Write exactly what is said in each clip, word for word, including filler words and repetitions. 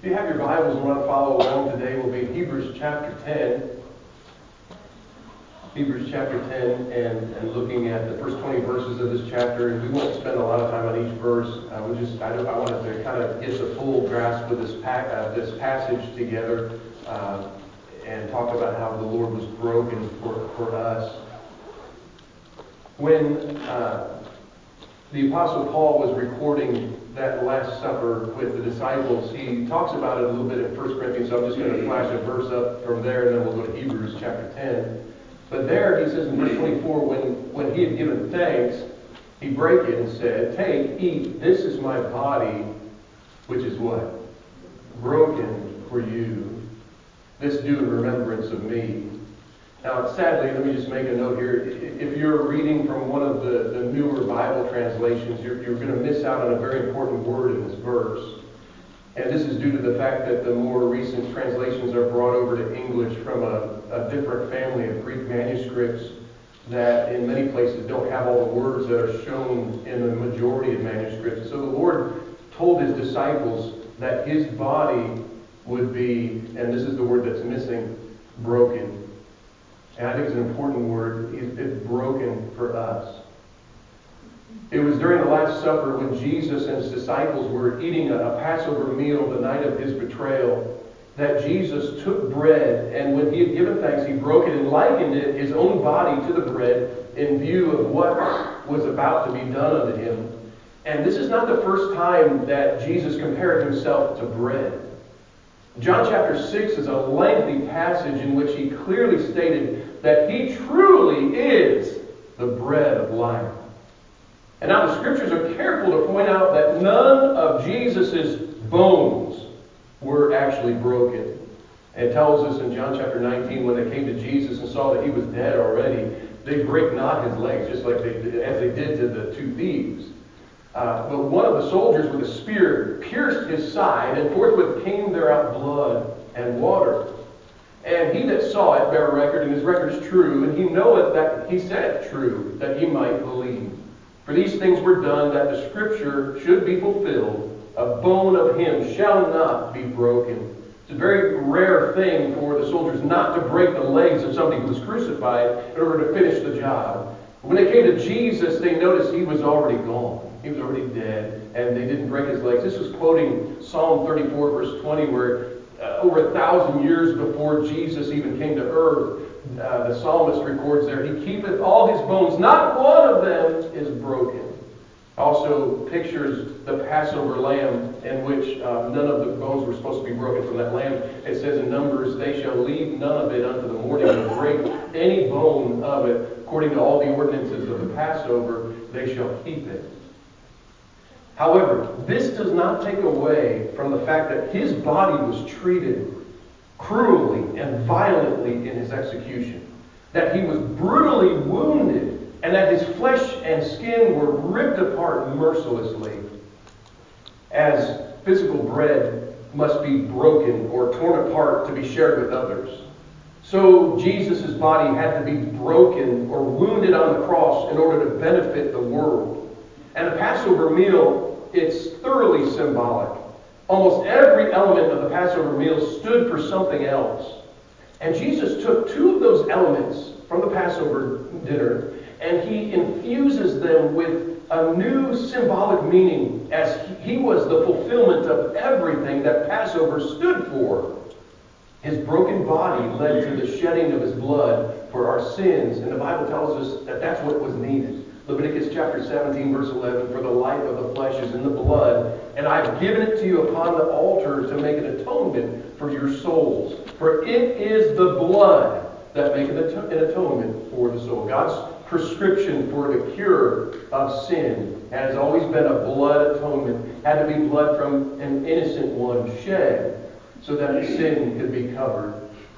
If you have your Bibles and want to follow along today, we'll be in Hebrews chapter ten. Hebrews chapter ten, and, and looking at the first twenty verses of this chapter. And we won't spend a lot of time on each verse. Uh, we just I, I wanted to kind of get the full grasp of this, pa- uh, this passage together uh, and talk about how the Lord was broken for, for us. When uh, the Apostle Paul was recording that Last Supper with the disciples, he talks about it a little bit in First Corinthians, so I'm just going to flash a verse up from there, and then we'll go to Hebrews chapter ten. But there he says in verse twenty-four, when, when he had given thanks, he brake it and said, "Take, eat, this is my body, which is what? Broken for you. This do in remembrance of me." Now, sadly, let me just make a note here. If you're reading from one of the, the newer Bible translations, you're, you're going to miss out on a very important word in this verse. And this is due to the fact that the more recent translations are brought over to English from a, a different family of Greek manuscripts that in many places don't have all the words that are shown in the majority of manuscripts. So the Lord told his disciples that his body would be, and this is the word that's missing, broken. And I think it's an important word. It's broken for us. It was during the Last Supper when Jesus and his disciples were eating a, a Passover meal the night of his betrayal that Jesus took bread, and when he had given thanks, he broke it and likened it, his own body, to the bread in view of what was about to be done unto him. And this is not the first time that Jesus compared himself to bread. John chapter six is a lengthy passage in which he clearly stated that he truly is the bread of life. And now the scriptures are careful to point out that none of Jesus' bones were actually broken. And it tells us in John chapter nineteen, when they came to Jesus and saw that he was dead already, they brake not his legs, just like they did, as they did to the two thieves. Uh, but one of the soldiers with a spear pierced his side, and forthwith came there out blood and water. And he that saw it bare record, and his record is true, and he knoweth that he said true, that ye might believe. For these things were done, that the scripture should be fulfilled, a bone of him shall not be broken. It's a very rare thing for the soldiers not to break the legs of somebody who was crucified in order to finish the job. When they came to Jesus, they noticed he was already gone. He was already dead, and they didn't break his legs. This was quoting Psalm thirty-four, verse twenty, where uh, over a thousand years before Jesus even came to earth, uh, the psalmist records there, "He keepeth all his bones, not one of them is broken." Also pictures the Passover lamb, in which uh, none of the bones were supposed to be broken from that lamb. It says in Numbers, "They shall leave none of it unto the morning, and break any bone of it. According to all the ordinances of the Passover, they shall keep it." However, this does not take away from the fact that his body was treated cruelly and violently in his execution. That he was brutally wounded, and that his flesh and skin were ripped apart mercilessly. As physical bread must be broken or torn apart to be shared with others, so Jesus' body had to be broken or wounded on the cross in order to benefit the world. And the Passover meal, it's thoroughly symbolic. Almost every element of the Passover meal stood for something else. And Jesus took two of those elements from the Passover dinner, and he infuses them with a new symbolic meaning, as he was the fulfillment of everything that Passover stood for. His broken body led to the shedding of his blood for our sins, and the Bible tells us that that's what was needed. Leviticus chapter seventeen, verse eleven, "For the life of the flesh is in the blood, and I've given it to you upon the altar to make an atonement for your souls. For it is the blood that maketh an atonement for the soul." God's prescription for the cure of sin has always been a blood atonement. Had to be blood from an innocent one shed so that the sin could be covered.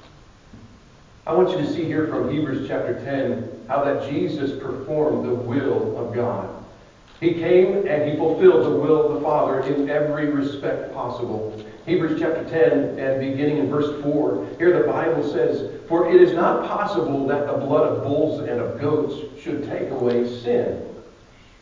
I want you to see here from Hebrews chapter ten how that Jesus performed the will of God. He came and he fulfilled the will of the Father in every respect possible. Hebrews chapter ten, and beginning in verse four, here the Bible says, "For it is not possible that the blood of bulls and of goats should take away sin.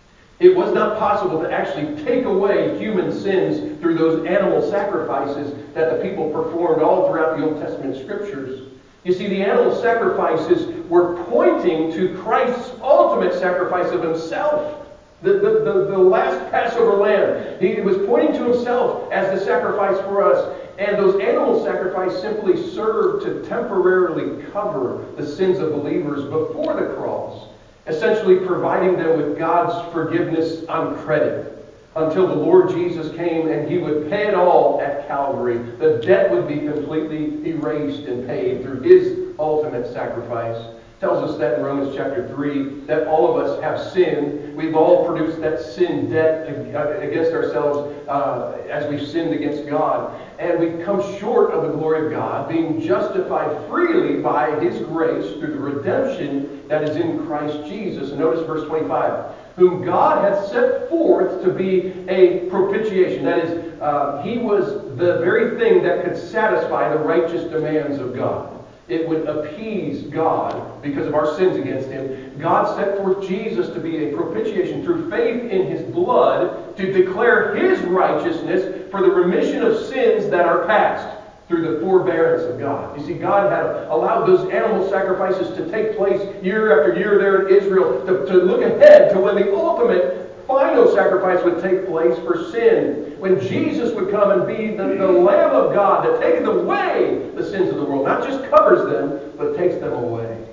It was not possible to actually take away human sins through those animal sacrifices that the people performed all throughout the Old Testament scriptures. You see, the animal sacrifices were pointing to Christ's ultimate sacrifice of himself. The, the, the, the last Passover lamb. He was pointing to himself as the sacrifice for us. And those animal sacrifices simply served to temporarily cover the sins of believers before the cross, essentially providing them with God's forgiveness on credit until the Lord Jesus came and he would pay it all at Calvary. The debt would be completely erased and paid through his ultimate sacrifice. It tells us that in Romans chapter three, that all of us have sinned. We've all produced that sin debt against ourselves uh, as we've sinned against God. And we've come short of the glory of God, being justified freely by his grace through the redemption that is in Christ Jesus. And notice verse twenty-five. Whom God hath set forth to be a propitiation. That is, uh, he was the very thing that could satisfy the righteous demands of God. It would appease God because of our sins against him. God set forth Jesus to be a propitiation through faith in his blood to declare his righteousness for the remission of sins that are past through the forbearance of God. You see, God had allowed those animal sacrifices to take place year after year there in Israel to, to look ahead to when the ultimate final sacrifice would take place for sin. When Jesus would come and be the, the Lamb of God that taketh away the sins of the world. Not just covers them, but takes them away.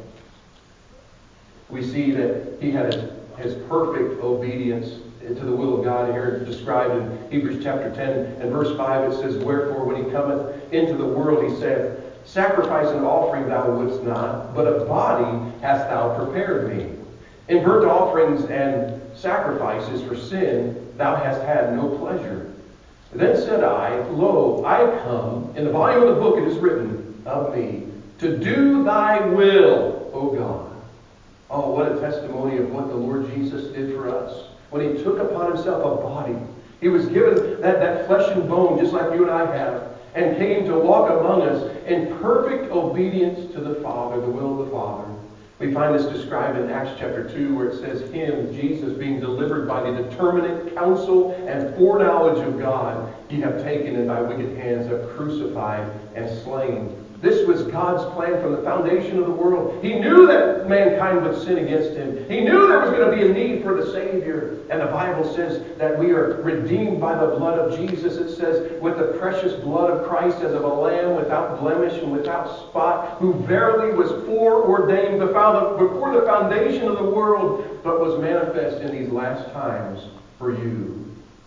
We see that he had his perfect obedience to the will of God here described in Hebrews chapter ten and verse five. It says, Wherefore when he cometh into the world, he saith, Sacrifice and offering thou wouldst not, but a body hast thou prepared me. In burnt offerings and sacrifices for sin thou hast had no pleasure. Then said I, Lo, I come, in the volume of the book it is written of me, to do thy will, O God. Oh, what a testimony of what the Lord Jesus did for us. When he took upon himself a body, he was given that, that flesh and bone, just like you and I have, and came to walk among us in perfect obedience to the Father, the will of the Father. We find this described in Acts chapter two, where it says, Him, Jesus, being delivered by the determinate counsel and foreknowledge of God, ye have taken and by wicked hands have crucified and slain. This was God's plan from the foundation of the world. He knew that mankind would sin against him. He knew there was going to be a need for the Savior. And the Bible says that we are redeemed by the blood of Jesus. It says, with the precious blood of Christ as of a lamb without blemish and without spot, who verily was foreordained before the foundation of the world, but was manifest in these last times for you.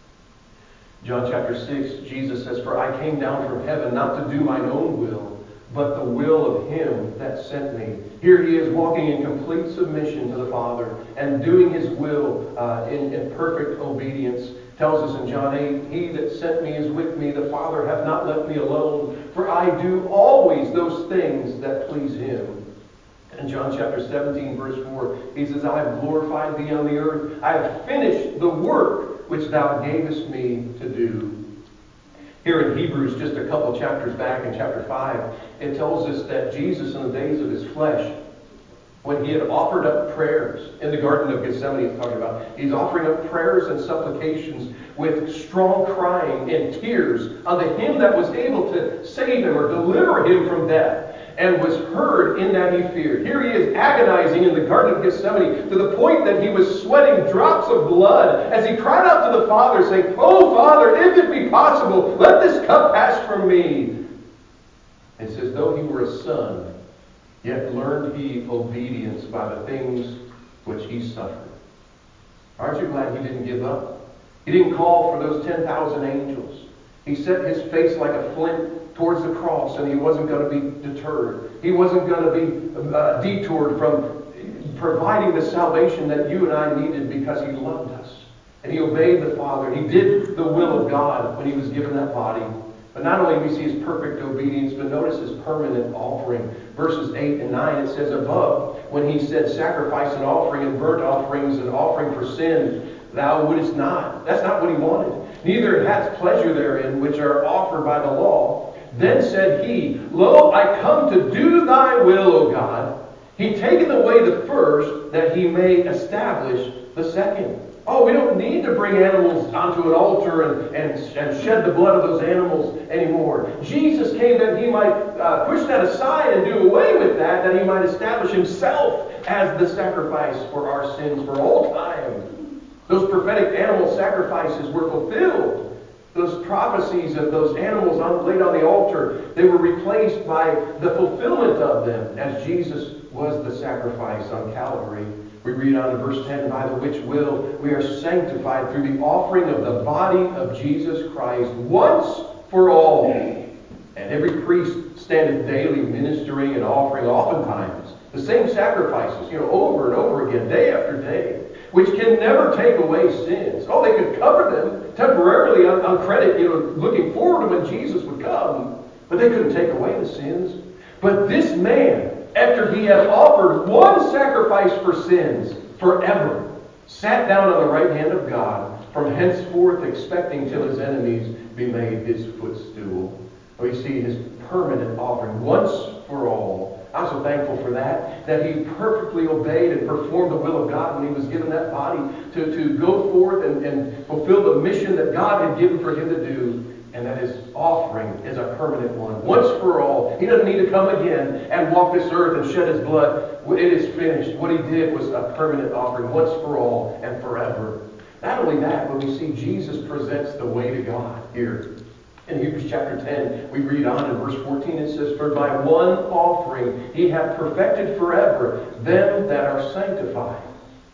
John chapter six, Jesus says, For I came down from heaven not to do mine own will, but the will of him that sent me. Here he is walking in complete submission to the Father and doing his will uh, in, in perfect obedience. Tells us in John eight, He that sent me is with me. The Father hath not left me alone. For I do always those things that please him. In John chapter seventeen, verse four, he says, I have glorified thee on the earth. I have finished the work which thou gavest me to do. Here in Hebrews, just a couple chapters back in chapter five, it tells us that Jesus in the days of his flesh, when he had offered up prayers in the Garden of Gethsemane, he's talking about, he's offering up prayers and supplications with strong crying and tears unto him that was able to save him or deliver him from death, and was heard in that he feared. Here he is agonizing in the Garden of Gethsemane to the point that he was sweating drops of blood as he cried out to the Father, saying, Oh, Father, if it be possible, let this cup pass from me. It says, though he were a son, yet learned he obedience by the things which he suffered. Aren't you glad he didn't give up? He didn't call for those ten thousand angels. He set his face like a flint towards the cross, and he wasn't going to be deterred. He wasn't going to be uh, detoured from providing the salvation that you and I needed because he loved us. And he obeyed the Father. He did the will of God when he was given that body. But not only do we see his perfect obedience, but notice his permanent offering. Verses eight and nine, it says above, when he said sacrifice and offering and burnt offerings and offering for sin, thou wouldest not. That's not what he wanted. Neither hadst pleasure therein, which are offered by the law. Then said he, Lo, I come to do thy will, O God. He taketh away the first, that he may establish the second. Oh, we don't need to bring animals onto an altar and, and, and shed the blood of those animals anymore. Jesus came that he might uh, push that aside and do away with that, that he might establish himself as the sacrifice for our sins for all time. Those prophetic animal sacrifices were fulfilled. Those prophecies of those animals on, laid on the altar, they were replaced by the fulfillment of them as Jesus was the sacrifice on Calvary. We read on in verse ten, by the which will we are sanctified through the offering of the body of Jesus Christ once for all. And every priest standeth daily ministering and offering oftentimes the same sacrifices, you know, over and over again, day after day, which can never take away sins. Oh, they could cover them temporarily on, on credit, you know, looking forward to when Jesus would come, but they couldn't take away the sins. But this man, after he had offered one sacrifice for sins forever, sat down on the right hand of God, from henceforth expecting till his enemies be made his footstool. We see his permanent offering once for all. I'm so thankful for that, that he perfectly obeyed and performed the will of God when he was given that body to, to go forth and, and fulfill the mission that God had given for him to do. And that his offering is a permanent one, once for all. He doesn't need to come again and walk this earth and shed his blood. It is finished. What he did was a permanent offering, once for all and forever. Not only that, but we see Jesus presents the way to God here. In Hebrews chapter ten, we read on in verse fourteen, it says, for by one offering he hath perfected forever them that are sanctified.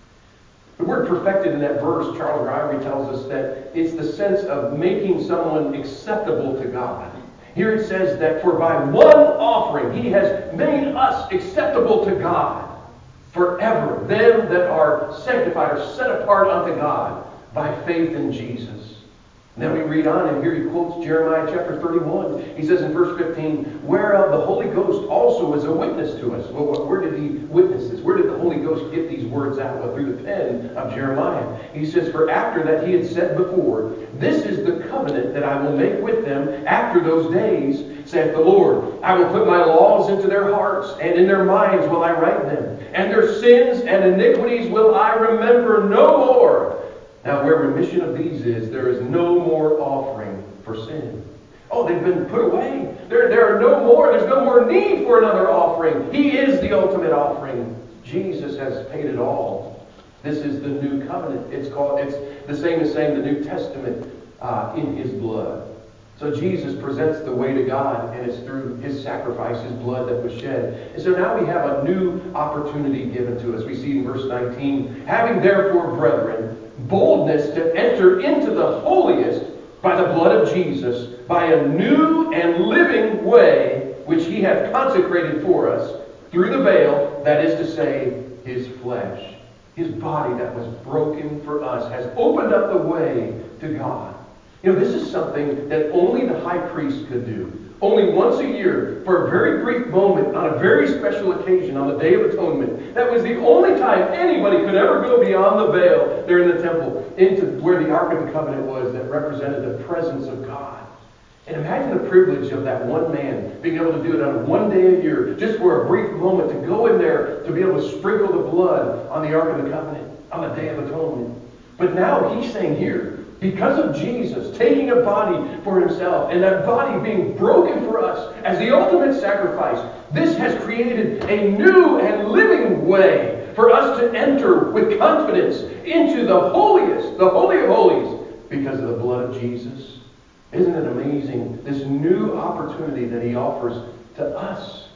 The word perfected in that verse, Charles Ryrie tells us that it's the sense of making someone acceptable to God. Here it says that for by one offering he has made us acceptable to God forever. Them that are sanctified or set apart unto God by faith in Jesus. And then we read on, and here he quotes Jeremiah chapter thirty-one. He says in verse fifteen, whereof the Holy Ghost also is a witness to us. Well, where did he witness this? Where did the Holy Ghost get these words out? Well, through the pen of Jeremiah. He says, for after that he had said before, this is the covenant that I will make with them after those days, saith the Lord. I will put my laws into their hearts, and in their minds will I write them. And their sins and iniquities will I remember no more. Now, where remission of these is, there is no more offering for sin. Oh, they've been put away. There, there are no more. There's no more need for another offering. He is the ultimate offering. Jesus has paid it all. This is the new covenant. It's called. It's the same as saying the New Testament uh, in his blood. So Jesus presents the way to God, and it's through his sacrifice, his blood that was shed. And so now we have a new opportunity given to us. We see in verse nineteen, having therefore, brethren, boldness to enter into the holiest by the blood of Jesus, by a new and living way, which he hath consecrated for us, through the veil, that is to say, his flesh. His body that was broken for us has opened up the way to God. You know, this is something that only the high priest could do. Only once a year, for a very brief moment, on a very special occasion, on the Day of Atonement. That was the only time anybody could ever go beyond the veil there in the temple, into where the Ark of the Covenant was, that represented the presence of God. And imagine the privilege of that one man being able to do it on one day a year, just for a brief moment, to go in there, to be able to sprinkle the blood on the Ark of the Covenant, on the Day of Atonement. But now he's saying here, because of Jesus taking a body for himself, and that body being broken for us as the ultimate sacrifice, this has created a new and living way for us to enter with confidence into the holiest, the Holy of Holies, because of the blood of Jesus. Isn't it amazing, this new opportunity that he offers to us?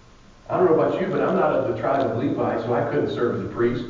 I don't know about you, but I'm not of the tribe of Levi, so I couldn't serve as a priest.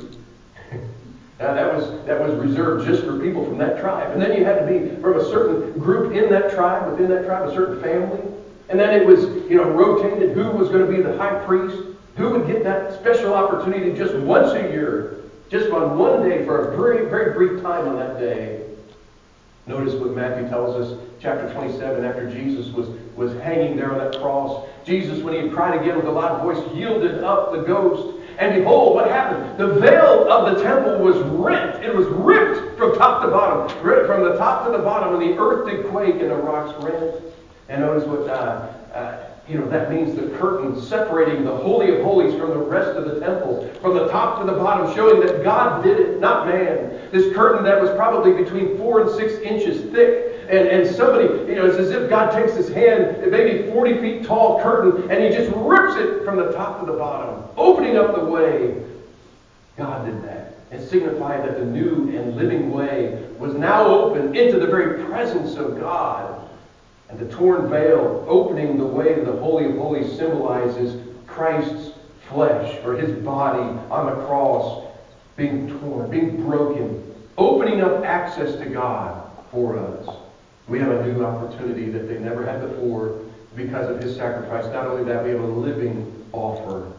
Now, that was that was reserved just for people from that tribe. And then you had to be from a certain group in that tribe, within that tribe, a certain family. And then it was, you know, rotated who was going to be the high priest, who would get that special opportunity just once a year, just on one day for a very, very brief time on that day. Notice what Matthew tells us, chapter twenty-seven, after Jesus was, was hanging there on that cross. Jesus, when he had cried again with a loud voice, yielded up the ghost. And behold, what happened? The veil of the temple was rent. It was ripped from top to bottom. Ripped from the top to the bottom, and the earth did quake and the rocks rent. And notice what, uh, uh, you know, that means the curtain separating the Holy of Holies from the rest of the temple. From the top to the bottom, showing that God did it, not man. This curtain that was probably between four and six inches thick. And, and somebody, you know, it's as if God takes his hand, maybe forty feet tall curtain, and he just rips it from the top to the bottom, opening up the way. God did that. And signified that the new and living way was now open into the very presence of God. And the torn veil opening the way to the Holy of Holies symbolizes Christ's flesh, or his body on the cross, being torn, being broken, opening up access to God for us. We have a new opportunity that they never had before because of his sacrifice. Not only that, we have a living offer.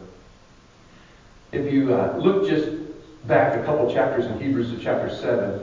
If you uh, look just back a couple chapters in Hebrews to chapter seven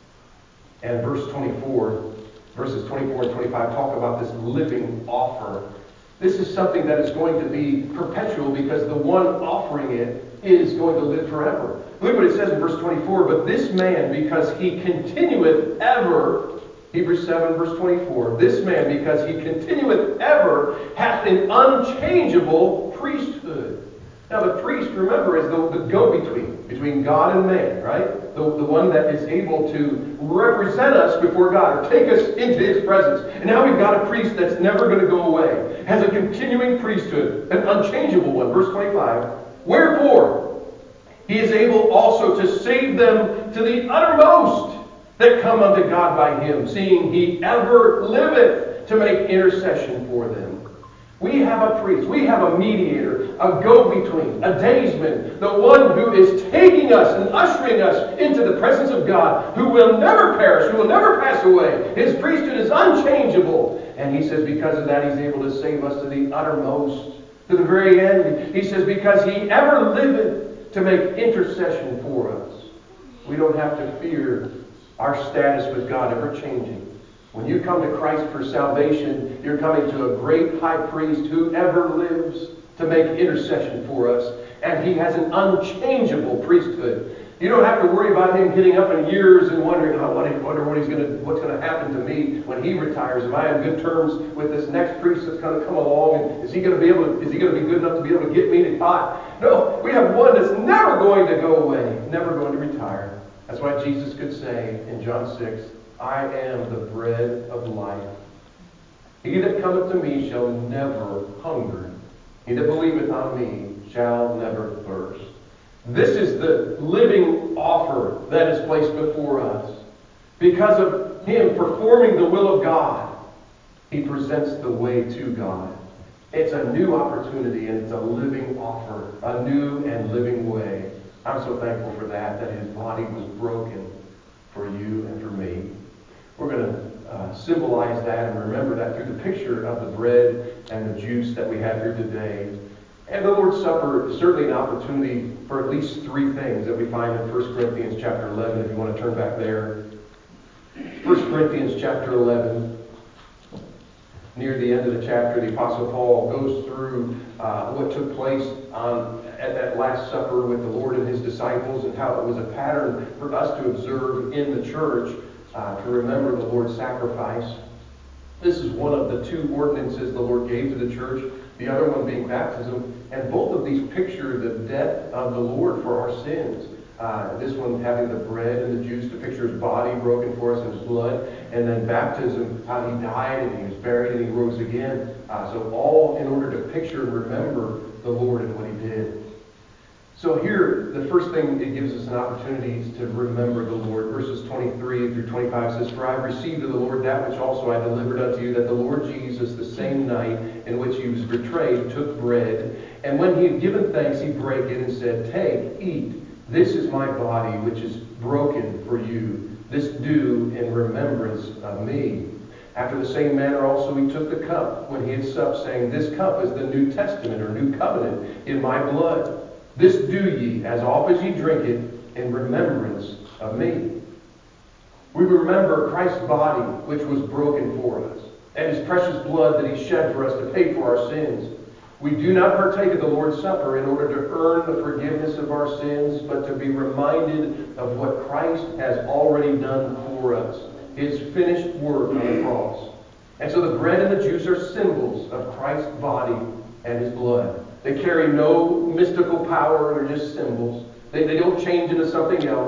and verse twenty-four, verses twenty-four and twenty-five talk about this living offer. This is something that is going to be perpetual because the one offering it is going to live forever. Look what it says in verse twenty-four. But this man, because he continueth ever, Hebrews seven verse twenty-four, this man, because he continueth ever, hath an unchangeable priesthood. Now the priest, remember, is the, the go-between, between God and man, right? The, the one that is able to represent us before God, or take us into his presence. And now we've got a priest that's never going to go away, has a continuing priesthood, an unchangeable one. Verse twenty-five, wherefore he is able also to save them to the uttermost that come unto God by him, seeing he ever liveth to make intercession for them. We have a priest, we have a mediator, a go-between, a daysman, the one who is taking us and ushering us into the presence of God, who will never perish, who will never pass away. His priesthood is unchangeable. And he says because of that, he's able to save us to the uttermost, to the very end. He says because he ever liveth to make intercession for us. We don't have to fear our status with God ever changing. When you come to Christ for salvation, you're coming to a great high priest who ever lives to make intercession for us. And he has an unchangeable priesthood. You don't have to worry about him getting up in years and wondering, oh, I wonder what he's going to, what's going to happen to me when he retires. Am I on good terms with this next priest that's going to come along? And is he going to be able to, is he going to be good enough to be able to get me to God? No, we have one that's never going to go away, never going to retire. That's why Jesus could say in John six, I am the bread of life. He that cometh to me shall never hunger. He that believeth on me shall never thirst. This is the living offer that is placed before us. Because of him performing the will of God, he presents the way to God. It's a new opportunity and it's a living offer, a new and living way. I'm so thankful for that, that his body was broken for you and for me. We're going to uh, symbolize that and remember that through the picture of the bread and the juice that we have here today. And the Lord's Supper is certainly an opportunity for at least three things that we find in First Corinthians chapter eleven, if you want to turn back there. First Corinthians chapter eleven. Near the end of the chapter, the Apostle Paul goes through uh, what took place on, at that Last Supper with the Lord and his disciples, and how it was a pattern for us to observe in the church. Uh, to remember the Lord's sacrifice. This is one of the two ordinances the Lord gave to the church, the other one being baptism. And both of these picture the death of the Lord for our sins. Uh, this one having the bread and the juice to picture his body broken for us and his blood. And then baptism, how he died and he was buried and he rose again. Uh, so all in order to picture and remember the Lord and what he did. So here, the first thing it gives us an opportunity is to remember the Lord. Verses twenty-three through twenty-five says, For I have received of the Lord that which also I delivered unto you, that the Lord Jesus, the same night in which he was betrayed, took bread. And when he had given thanks, he brake it and said, Take, eat. This is my body, which is broken for you. This do in remembrance of me. After the same manner also he took the cup when he had supped, saying, This cup is the New Testament, or New Covenant, in my blood. This do ye, as oft as ye drink it, in remembrance of me. We remember Christ's body, which was broken for us, and his precious blood that he shed for us to pay for our sins. We do not partake of the Lord's Supper in order to earn the forgiveness of our sins, but to be reminded of what Christ has already done for us, his finished work on the cross. And so the bread and the juice are symbols of Christ's body and his blood. They carry no mystical power. They're just symbols. They, they don't change into something else.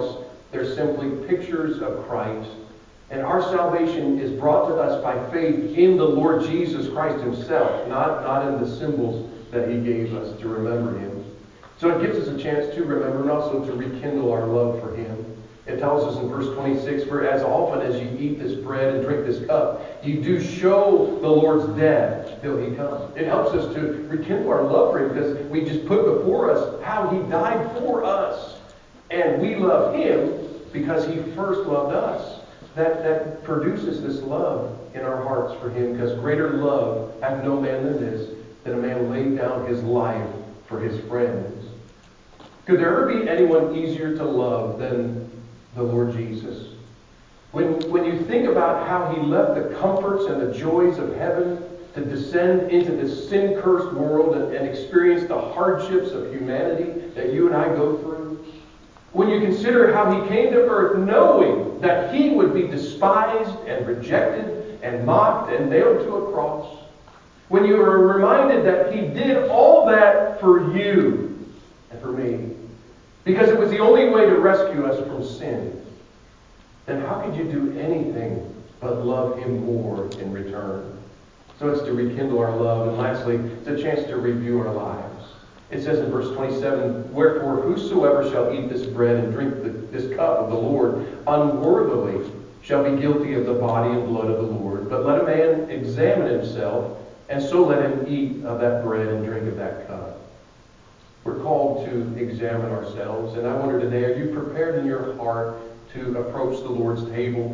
They're simply pictures of Christ. And our salvation is brought to us by faith in the Lord Jesus Christ himself, not, not in the symbols that he gave us to remember him. So it gives us a chance to remember and also to rekindle our love for him. It tells us in verse twenty-six, for as often as you eat this bread and drink this cup, you do show the Lord's death till he comes. It helps us to rekindle our love for him because we just put before us how he died for us. And we love him because he first loved us. That, that produces this love in our hearts for him, because greater love hath no man than this, that a man laid down his life for his friends. Could there ever be anyone easier to love than the Lord Jesus? When, when you think about how he left the comforts and the joys of heaven to descend into this sin-cursed world and, and experience the hardships of humanity that you and I go through, when you consider how he came to earth knowing that he would be despised and rejected and mocked and nailed to a cross, when you are reminded that he did all that for you and for me, because it was the only way to rescue us from sin, then how could you do anything but love him more in return? So it's to rekindle our love. And lastly, it's a chance to review our lives. It says in verse twenty-seven, wherefore whosoever shall eat this bread and drink the, this cup of the Lord unworthily shall be guilty of the body and blood of the Lord. But let a man examine himself, and so let him eat of that bread and drink of that cup. We're called to examine ourselves. And I wonder today, are you prepared in your heart to approach the Lord's table?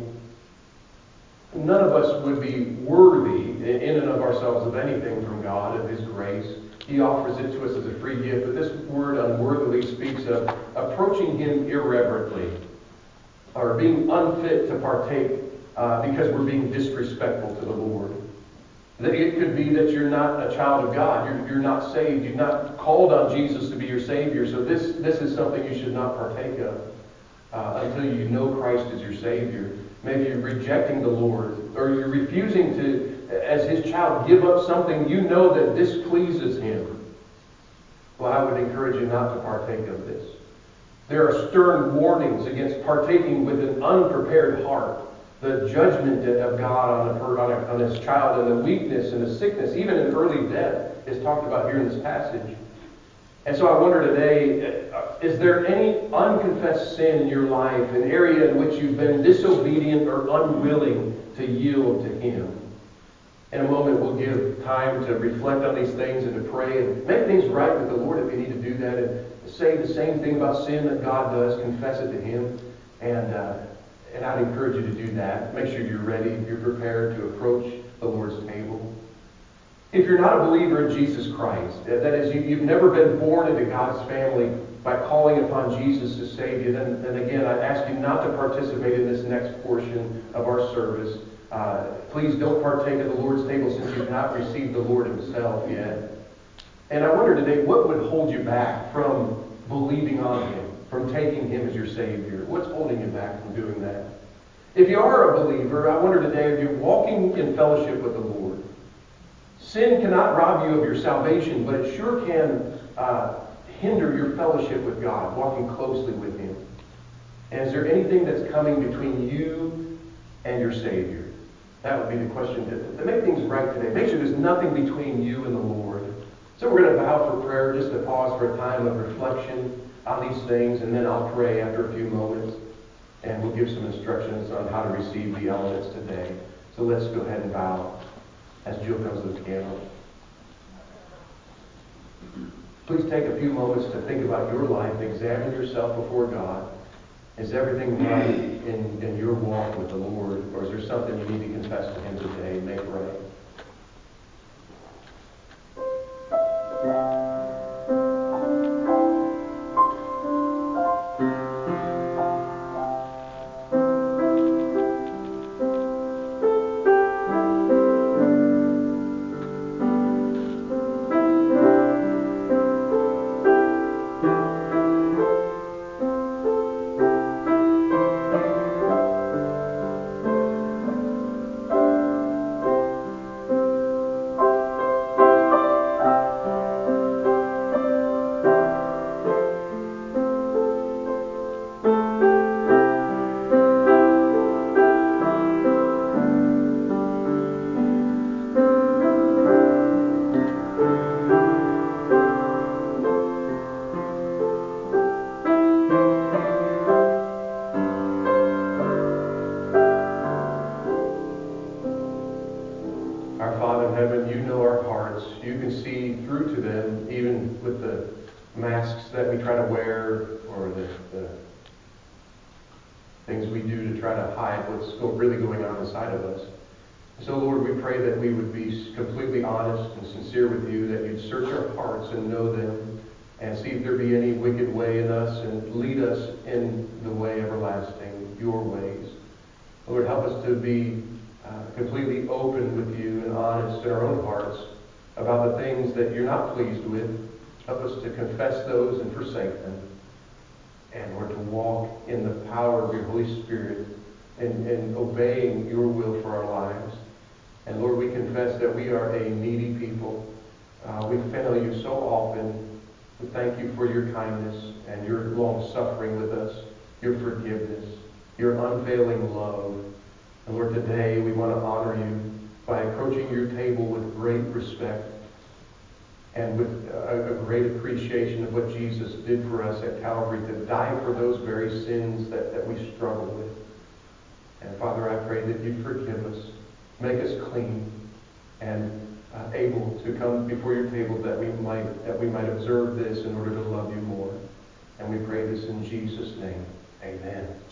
None of us would be worthy in and of ourselves of anything from God, of his grace. He offers it to us as a free gift. But this word unworthily speaks of approaching him irreverently, or being unfit to partake uh, because we're being disrespectful to the Lord. It could be that you're not a child of God. You're, you're not saved. You've not called on Jesus to be your Savior. So this, this is something you should not partake of uh, until you know Christ as your Savior. Maybe you're rejecting the Lord, or you're refusing to, as his child, give up something you know that displeases him. Well, I would encourage you not to partake of this. There are stern warnings against partaking with an unprepared heart. The judgment of God on, a, on, a, on his child, and the weakness and the sickness, even in early death, is talked about here in this passage. And so I wonder today, is there any unconfessed sin in your life, an area in which you've been disobedient or unwilling to yield to him? In a moment, we'll give time to reflect on these things and to pray and make things right with the Lord if you need to do that, and say the same thing about sin that God does, confess it to him. And uh, And I'd encourage you to do that. Make sure you're ready, you're prepared to approach the Lord's table. If you're not a believer in Jesus Christ, that is, you, you've never been born into God's family by calling upon Jesus to save you, then, then again, I'd ask you not to participate in this next portion of our service. Uh, please don't partake of the Lord's table since you've not received the Lord himself yet. And I wonder today, what would hold you back from believing on him, from taking him as your Savior? What's holding you back from doing that? If you are a believer, I wonder today, are you walking in fellowship with the Lord? Sin cannot rob you of your salvation, but it sure can uh, hinder your fellowship with God, walking closely with him. And is there anything that's coming between you and your Savior? That would be the question to, to make things right today. Make sure there's nothing between you and the Lord. So we're going to bow for prayer, just to pause for a time of reflection on these things, and then I'll pray after a few moments, and we'll give some instructions on how to receive the elements today. So let's go ahead and bow as Jill comes to the piano. Please take a few moments to think about your life, examine yourself before God. Is everything right in, in your walk with the Lord, or is there something you need to confess to him today and make right? masks that we try to wear, or the, the things we do to try to hide what's go, really going on inside of us. So, Lord, we pray that we would be completely honest and sincere with you, that you'd search our hearts and know them, and see if there be any wicked way in us, and lead us in the way everlasting, your ways. Lord, help us to be uh, completely open with you and honest in our own hearts about the things that you're not pleased with. Help us to confess those and forsake them. And Lord, to walk in the power of your Holy Spirit and, and obeying your will for our lives. And Lord, we confess that we are a needy people. Uh, we fail you so often. We thank you for your kindness and your long suffering with us, your forgiveness, your unfailing love. And Lord, today we want to honor you by approaching your table with great respect and with a, a great appreciation of what Jesus did for us at Calvary, to die for those very sins that, that we struggle with. And Father, I pray that you'd forgive us, make us clean, and uh, able to come before your table, that we might that we might observe this in order to love you more. And we pray this in Jesus' name. Amen.